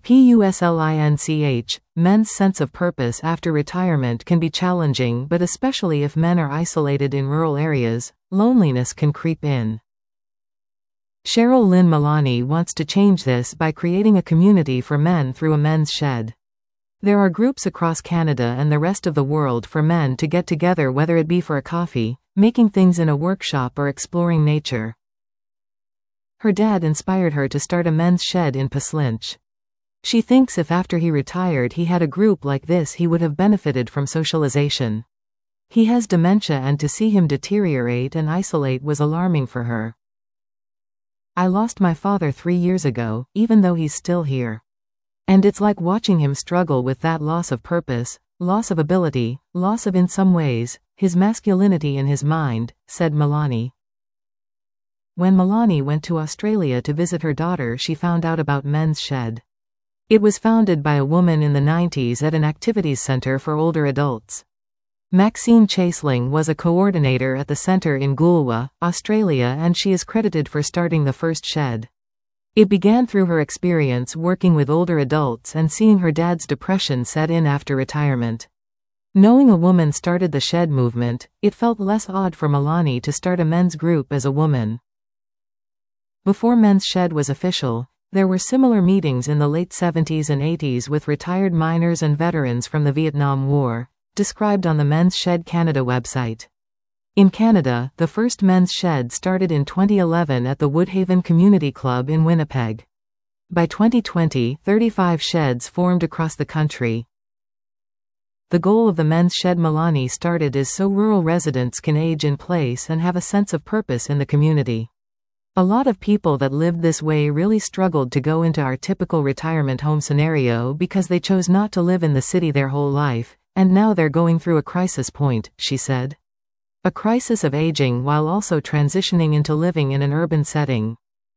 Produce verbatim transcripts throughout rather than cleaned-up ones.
Puslinch, men's sense of purpose after retirement can be challenging, but especially if men are isolated in rural areas, loneliness can creep in. Cheryl Lynn Milani wants to change this by creating a community for men through a men's shed. There are groups across Canada and the rest of the world for men to get together, whether it be for a coffee, making things in a workshop, or exploring nature. Her dad inspired her to start a men's shed in Puslinch. She thinks if after he retired he had a group like this, he would have benefited from socialization. He has dementia, and to see him deteriorate and isolate was alarming for her. I lost my father three years ago, even though he's still here. And it's like watching him struggle with that loss of purpose, loss of ability, loss of, in some ways, his masculinity in his mind, said Milani. When Milani went to Australia to visit her daughter, she found out about Men's Shed. It was founded by a woman in the nineties at an activities center for older adults. Maxine Chaseling was a coordinator at the center in Goolwa, Australia, and she is credited for starting the first shed. It began through her experience working with older adults and seeing her dad's depression set in after retirement. Knowing a woman started the shed movement, it felt less odd for Milani to start a men's group as a woman. Before Men's Shed was official, there were similar meetings in the late seventies and eighties with retired miners and veterans from the Vietnam War, described on the Men's Shed Canada website. In Canada, the first Men's Shed started in twenty eleven at the Woodhaven Community Club in Winnipeg. By twenty twenty, thirty-five sheds formed across the country. The goal of the Men's Shed Milani started is so rural residents can age in place and have a sense of purpose in the community. A lot of people that lived this way really struggled to go into our typical retirement home scenario because they chose not to live in the city their whole life, and now they're going through a crisis point, she said. A crisis of aging while also transitioning into living in an urban setting.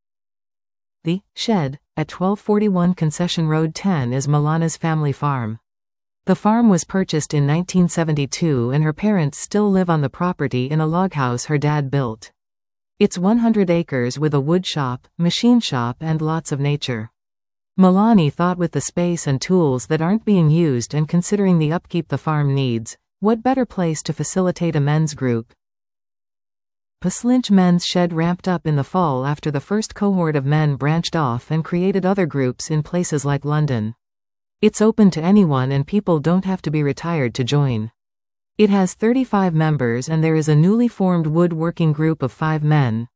The Shed, at twelve forty-one Concession Road ten, is Milani's family farm. The farm was purchased in nineteen seventy-two and her parents still live on the property in a log house her dad built. It's one hundred acres with a wood shop, machine shop, and lots of nature. Milani thought with the space and tools that aren't being used and considering the upkeep the farm needs, what better place to facilitate a men's group? Puslinch Men's Shed ramped up in the fall after the first cohort of men branched off and created other groups in places like London. It's open to anyone and people don't have to be retired to join. It has thirty-five members and there is a newly formed woodworking group of five men.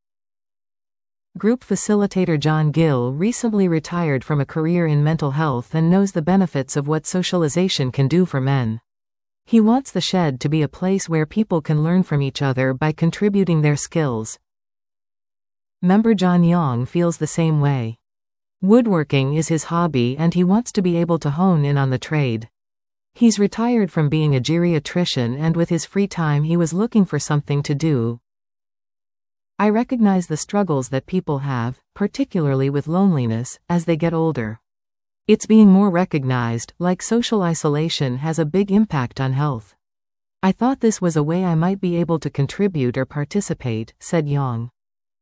Group facilitator John Gill recently retired from a career in mental health and knows the benefits of what socialization can do for men. He wants the shed to be a place where people can learn from each other by contributing their skills. Member John Young feels the same way. Woodworking is his hobby and he wants to be able to hone in on the trade. He's retired from being a geriatrician and with his free time he was looking for something to do. I recognize the struggles that people have, particularly with loneliness, as they get older. It's being more recognized, like social isolation has a big impact on health. I thought this was a way I might be able to contribute or participate, said Young.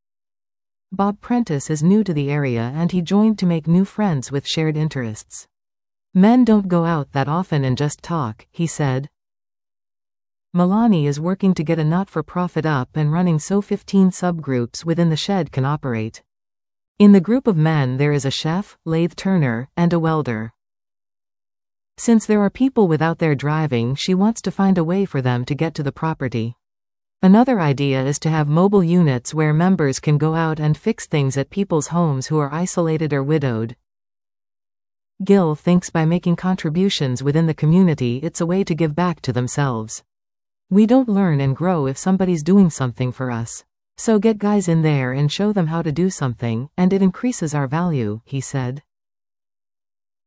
Bob Prentice is new to the area and he joined to make new friends with shared interests. Men don't go out that often and just talk, he said. Milani is working to get a not-for-profit up and running so fifteen subgroups within the shed can operate. In the group of men there is a chef, lathe turner, and a welder. Since there are people without their driving, she wants to find a way for them to get to the property. Another idea is to have mobile units where members can go out and fix things at people's homes who are isolated or widowed. Gill thinks by making contributions within the community it's a way to give back to themselves. We don't learn and grow if somebody's doing something for us. So get guys in there and show them how to do something, and it increases our value, he said.